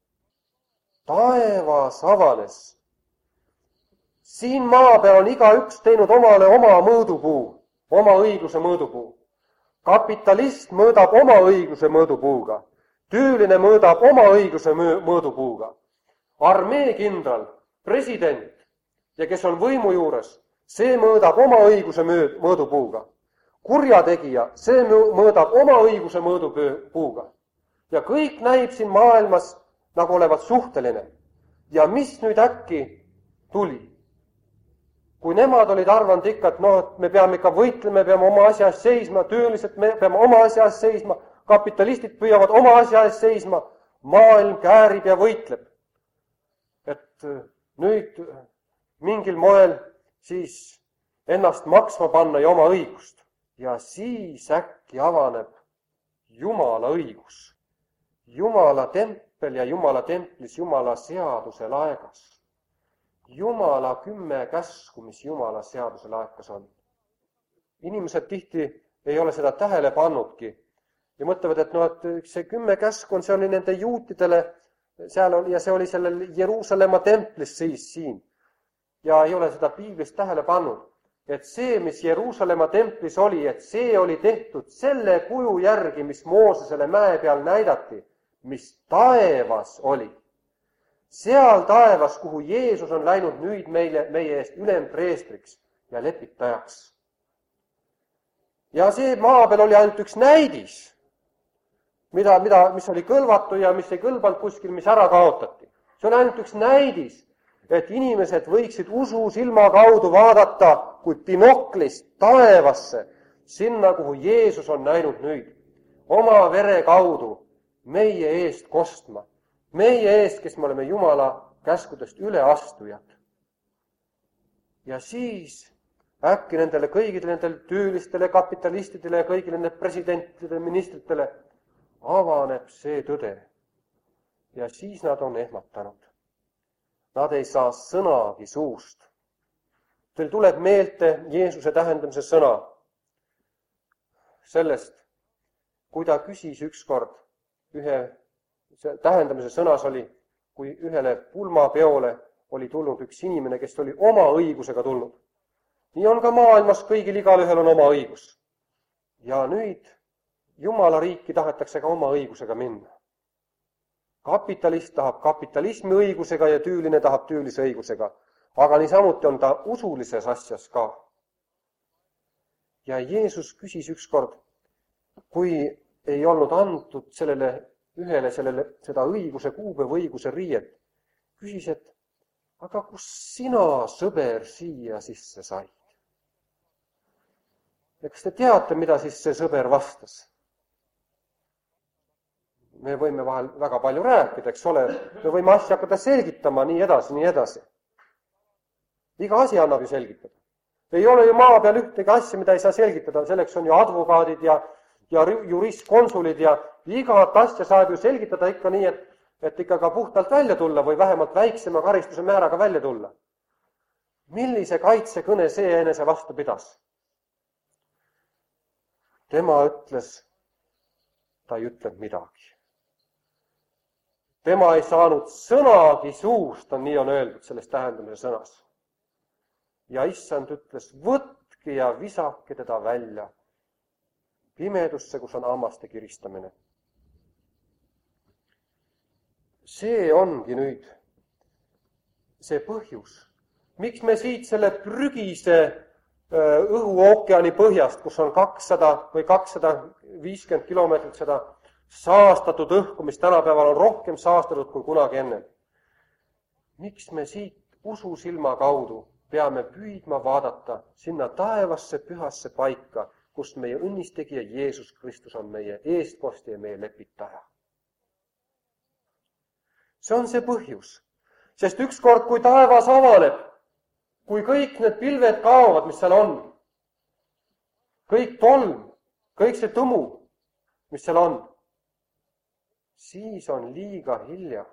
Taevas avanes. Siin maa peal on igaüks teinud omale oma mõõdupuu, oma õigluse mõõdupuu. Kapitalist mõõdab oma õigluse mõõdupuuga. Tööline mõõdab oma õigluse mõõdupuuga. Armeekindral, president ja kes on võimu juures, see mõõdab oma õiguse mõõdupuuga. Kurjategija, see mõõdab oma õiguse mõõdupuuga. Ja kõik näib siin maailmas nagu olevat suhteline. Ja mis nüüd äkki tuli? Kui nemad olid arvanud ikka, et no, et me peame ikka võitlema, me peame oma asja eest seisma, töölised me peame oma asja eest seisma, kapitalistid püüavad oma asja eest seisma, maailm käärib ja võitleb. Et nüüd mingil moel siis ennast maksma panna ja oma õigust. Ja siis äkki avaneb Jumala õigus. Jumala tempel ja Jumala templis Jumala seaduse laegas. Jumala kümme käsku, mis Jumala seaduse laekas on. Inimesed tihti ei ole seda tähele pannudki ja mõtlevad, et no, et see kümme käsku on, see oli nende juutidele seal oli, ja see oli sellel Jeruusalemma templis siis siin. Ja ei ole seda piiblist tähele pannud, et see, mis Jeruusalemma templis oli, et see oli tehtud selle kuju järgi, mis Moosesele mäe peal näidati, mis taevas oli. Seal taevas, kuhu Jeesus on läinud nüüd meile, meie eest ülempreestriks ja lepitajaks. Ja see maa peal oli ainult üks näidis, mida, mida, mis oli kõlvatu ja mis ei kõlbanud kuskil, mis ära kaotati. See oli ainult üks näidis, et inimesed võiksid usu silma kaudu vaadata kui binoklist taevasse, sinna, kuhu Jeesus on näinud nüüd, oma vere kaudu meie eest kostma. Meie eest, kes me oleme Jumala käskudest üleastujad. Ja siis äkki nendele kõigile nendele töölistele, kapitalistidele ja kõigile nendele presidentidele, ministritele avaneb see tõde. Ja siis nad on ehmatanud. Nad ei saa sõnagi suust. Teil tuleb meelde Jeesuse tähendamise sõna sellest, kui ta küsis ükskord ühe see tähendamise sõnas oli, kui ühele pulmapeole oli tulnud üks inimene, kes oli oma õigusega tulnud. Nii on ka maailmas kõigil igal ühel on oma õigus. Ja nüüd Jumala riiki tahetakse ka oma õigusega minna. Kapitalist tahab kapitalismi õigusega ja tüüline tahab tüülise õigusega. Aga niisamuti on ta usulises asjas ka. Ja Jeesus küsis ükskord, kui ei olnud antud sellele ühele sellele, seda õiguse kuube või õiguse riiet, küsis, et aga kus sina, sõber, siia sisse said? Ja kas te teate, mida siis see sõber vastas? Me võime vahel väga palju rääkida, eks ole, me võime asja hakata selgitama nii edasi, nii edasi. Iga asi annab ju selgitada. Ei ole ju maa peal ühtegi asja, mida ei saa selgitada, selleks on ju advokaadid ja ja juristkonsulid ja igat asja saab ju selgitada ikka nii, et, et ikka ka puhtalt välja tulla või vähemalt väiksema karistuse määraga välja tulla. Millise kaitsekõne see enese vastu pidas? Tema ütles, ta ei ütle midagi. Tema ei saanud sõnagi suust, on nii on öeldud selles tähendamise sõnas. Ja issand ütles, võtke ja visake teda välja pimedusse, kus on hammaste kiristamine. See ongi nüüd see põhjus. Miks me siit selle prügise õhuookeani põhjast, kus on kakssada või kakssada viiskümmend kilomeetrit seda saastatud õhku, mis tänapäeval on rohkem saastatud kui kunagi enne. Miks me siit ususilma kaudu peame püüdma vaadata sinna taevasse pühasse paika, kus meie õnnistegija Jeesus Kristus on meie eestkoste ja meie lepitaja. See on see põhjus, sest ükskord, kui taevas avaneb, kui kõik need pilved kaovad, mis seal on, kõik tolm, kõik see tõmu, mis seal on, siis on liiga hilja.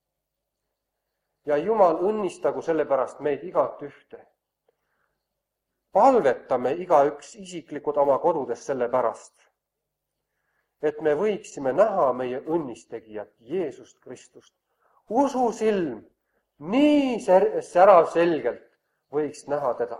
Ja Jumal õnnistagu sellepärast meid igat ühte. Palvetame igaüks isiklikud oma kodudes sellepärast, et me võiksime näha meie õnnistegijat Jeesust Kristust. Ususilm nii särav selgelt võiks näha teda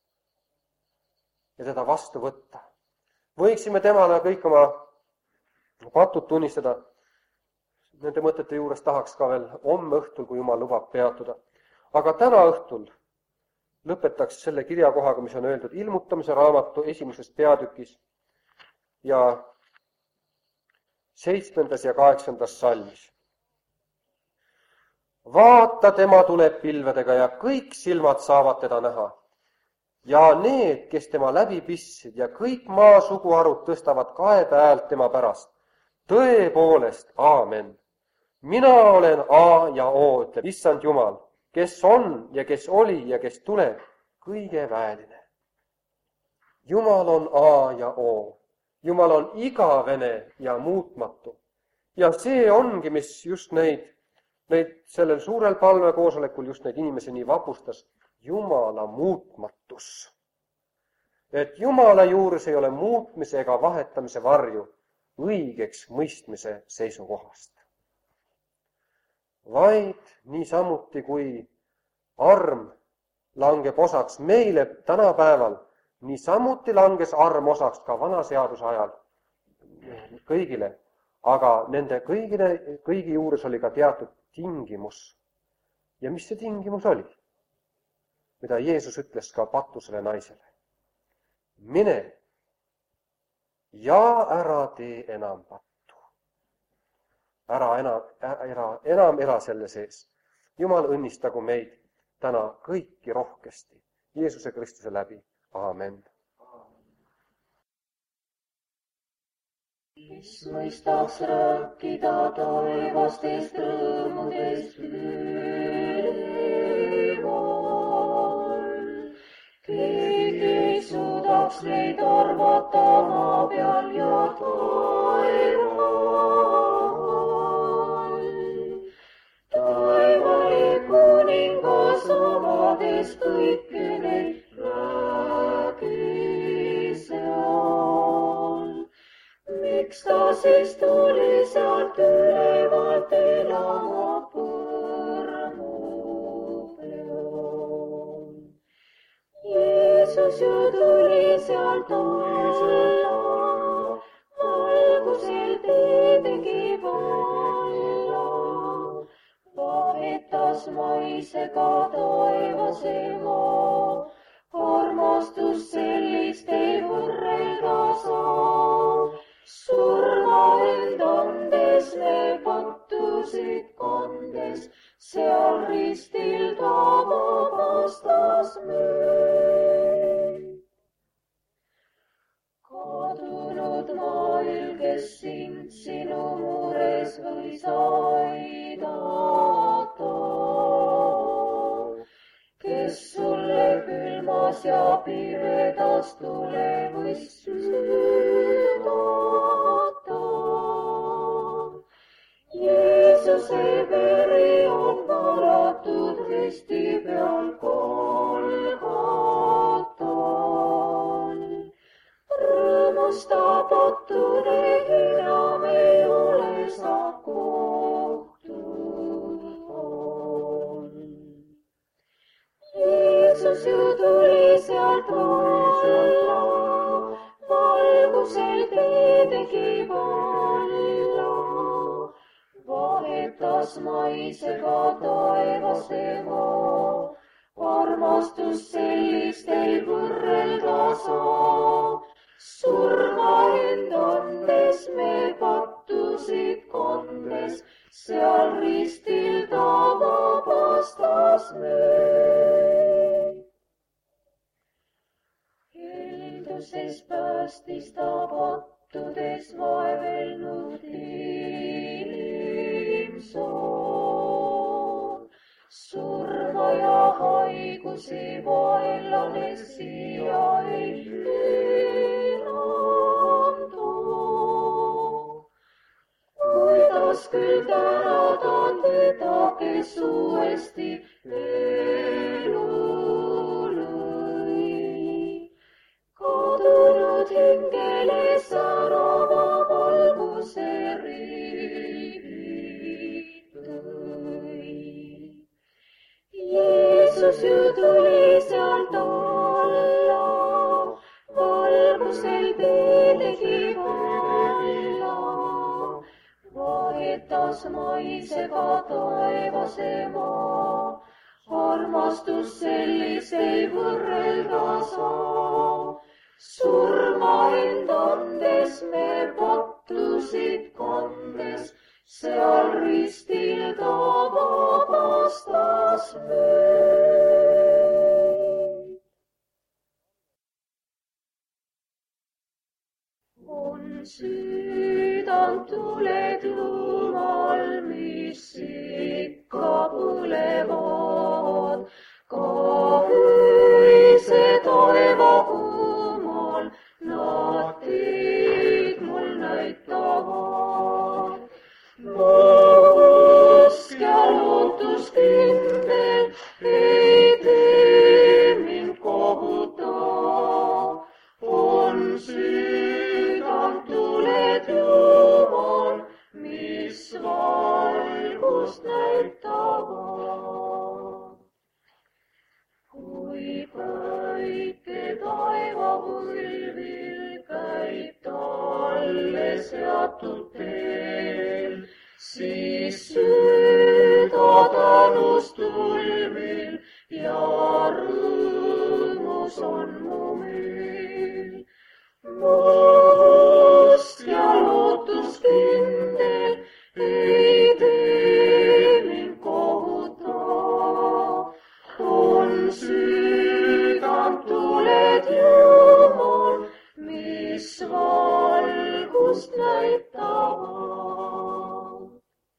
ja teda vastu võtta. Võiksime temale kõik oma patud tunnistada. Nende mõtete juures tahaks ka veel homme õhtul, kui Jumal lubab, peatuda. Aga täna õhtul lõpetaks selle kirjakohaga, mis on öeldud ilmutamise raamatu esimeses peatükis ja seitsmendas ja kaheksandas salmis. Vaata, tema tuleb pilvedega ja kõik silmad saavad teda näha. Ja need, kes tema läbi pissid ja kõik maa suguharud tõstavad kaebe häält tema pärast. Tõepoolest, aamen. Mina olen A ja O, ütleb Issand Jumal, kes on ja kes oli ja kes tuleb, kõige väeline. Jumal on A ja O. Jumal on igavene ja muutmatu. Ja see ongi, mis just neid, neid sellel suurel palvekoosolekul just neid inimesi nii vapustas. Jumala muutmatus. Et Jumala juures ei ole muutmise ega vahetamise varju õigeks mõistmise seisukohast. Vaid niisamuti, kui arm langeb osaks meile tänapäeval, niisamuti langes arm osaks ka vana seaduse ajal kõigile, aga nende kõigile, kõigi juures oli ka teatud tingimus. Ja mis see tingimus oli? Mida Jeesus ütles ka patusele naisele. Mine ja ära tee enam pattu. Ära enam, ära, enam ela selle sees. Jumal õnnistagu meid täna kõiki rohkesti Jeesuse Kristuse läbi. Aamen. Kes mõistaks rääkida taevastest rõõmudest üleval. Keegi ei suudaks neid arvata maa peal ja taeval. Taevale kuningas omades kõike neid räägi seal. Miks ta siis tuli sealt ülevalt elama põrmu peal? Jeesus ju tuli sealt alla, algusel tee tegi valla. Vahetas maisega taevase maa, armastus sellist ei võrrelda saa. Surma end andes me pattusid kandes, seal ristil ta vabastas meid. Kadunud maailm, kes sind sinu mures võis aidata, kes sulle külmas ja pimedas tule võis süüdata. Jeesuse veri on valatud risti peal Golgatal. Rõõmusta pattune enam ei ole sa kohtud on. Jeesus ju tuli sealt alla, valgusel tee tegi valla. Vahetas maisega taevase maa, armastus sellist ei võrrelda saa. Surma end andes me pattusid kandes, seal ristil ta vabastas meid. vaevuses päästis ta pattudes vaevelnud inimsoon. Surma ja haigusi vaenlane siia ei enam too. Kuidas küll tänada teda, kes uuesti elu lõi. Kadunud hingele särava valguse rivi tõi. Jeesus ju tuli sealt alla, valgusel tee tegi valla. Vahetas maisega taevase maa, armastus sellist ei võrrelda saa. Surma end andes me pattusid kandes, seal ristil ta vabastas meid. On südant tuled Jumal, mis ikka põlevad, ka öise taeva kuumal nad teid mul näitavad. Mu usk ja lootuskindel ei tee mind kohuta. On südant tuled Jumal, mis valgust näitavad. Kui päike taevapõlvil käib talle seatud teel, siis süda tänus tulvil ja rõõmus on mu meel. Mu usk ja lootuskindel ei tee mind kohuta. On südant tuled Jumal, mis valgust näitavad.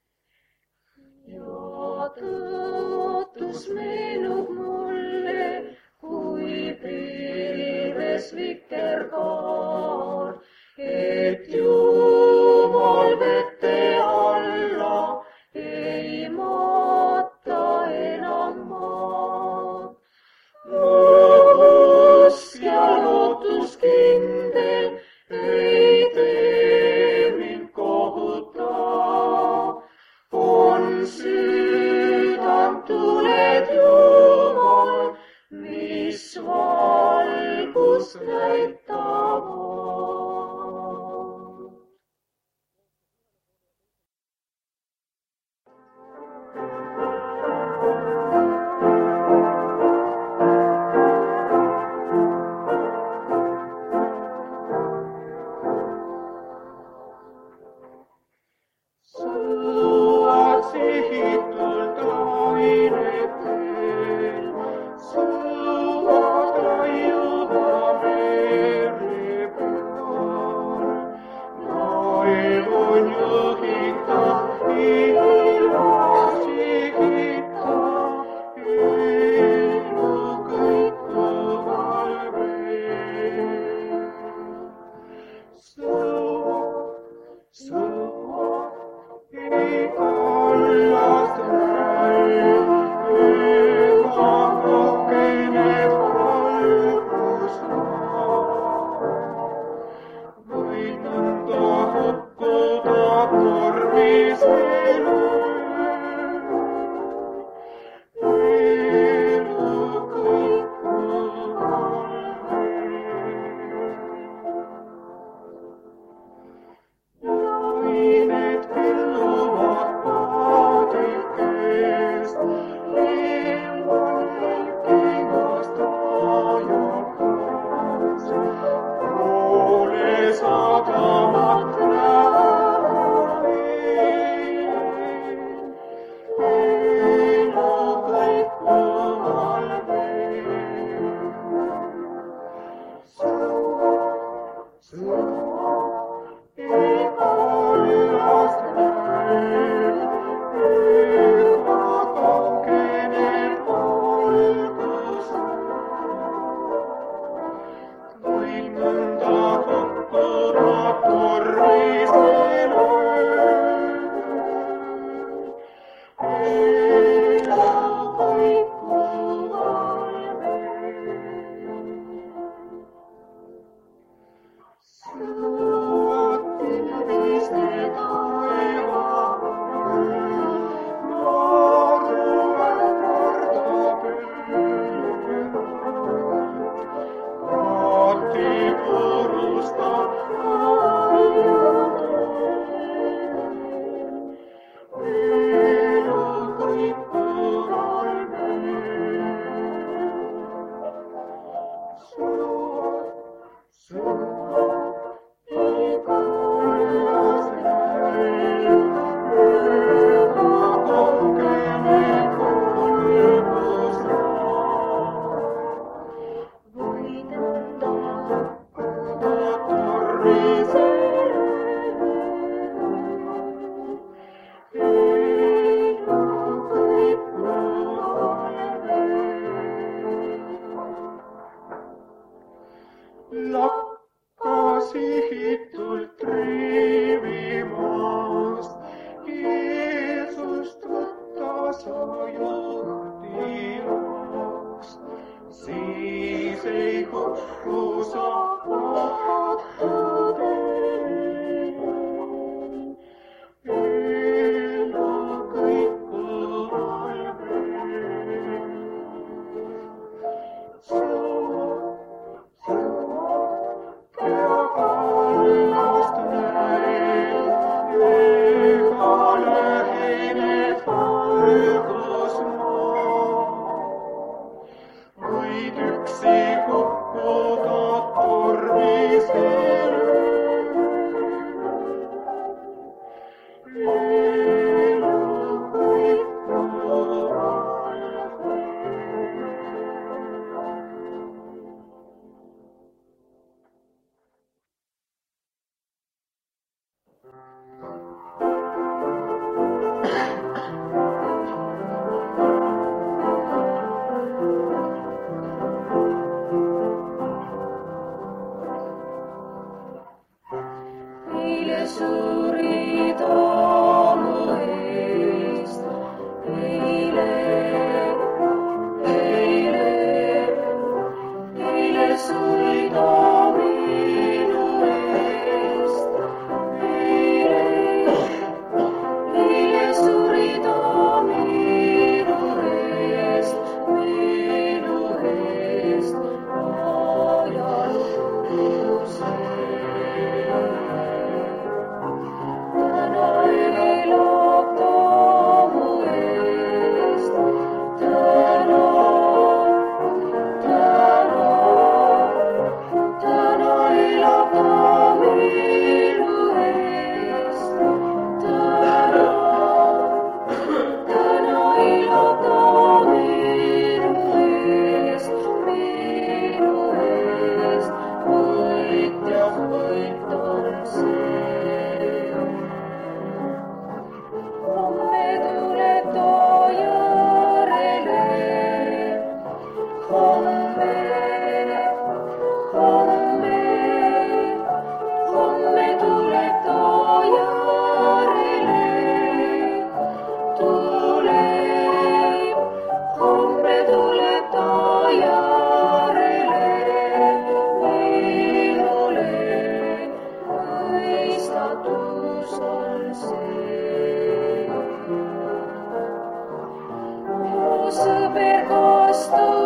Ja tõotus meenub mulle, kui pilves vikerkaar, et Jumal vete alla ei maata enam maad. Mu usk ja lootuskindel ei tee mind kohuta. On südant tuled Jumal, mis valgust näitavad. Suad sihitult ainetel, suad raiuva meil. vastu